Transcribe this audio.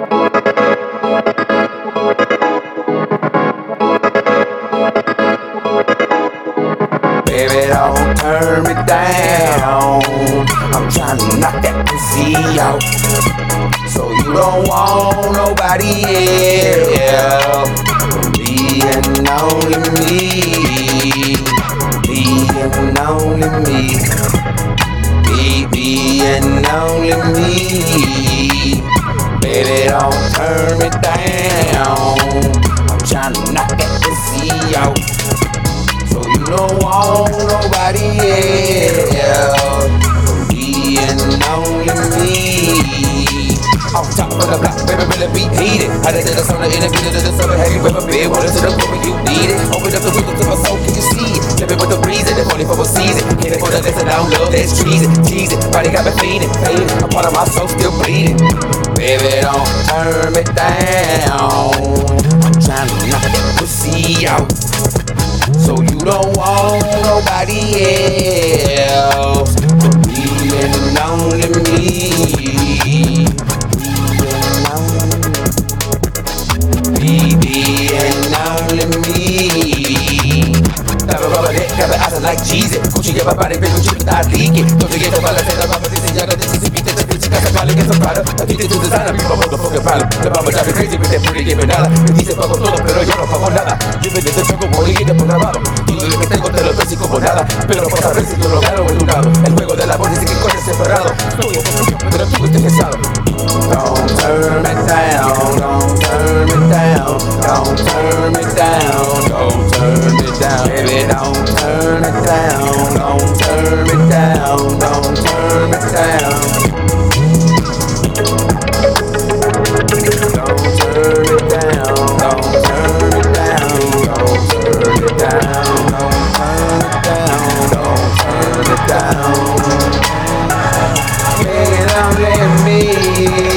Baby, don't turn me down. I'm trying to knock that pussy out. So you don't want nobody else. Being only me. Being only me. Being only me. Baby, don't turn me down. I'm trying to knock that pussy out. So you don't want nobody else. Being only me. Off top of the block, baby, really be heated. Hotter than the sun in the middle of the summer. Have you ever been water to the core when you need it? Open up the window to my soul, can you see it? Living with the breezing, it's only for a season. Hit it for the listen, I don't love that's treason. Teasing, body got me feeding, fading. A part of my soul still bleeding. Baby, don't turn me down. I'm trying to knock that pussy out. So you don't want nobody else. Being only me. Being only me. Got the eyes like Jesus. Gucci get my body big, Gucci start leaking. Don't forget the ball, I said the mama, this is younger, this is beat, this is bitch, got the ball, get some product. Addicted to designer, mi mamá no fucking problem. The mama drive me crazy with that pretty game nada. Me dice pago todo, pero yo no pago nada. Living in the jungle, voy a ir programado. Y lo que tengo te lo doy como nada. Pero para ver si tú lo gano en un lado. El juego del amor dice que corre separado. Estoy en un pero tú estás pesado. Don't turn me down, don't turn me down, don't turn me down, don't turn me down, baby, don't turn it down, don't turn me down, don't turn me down. Don't turn it down, don't turn it down, don't turn it down, don't turn it down, don't turn it down. Baby, don't let me.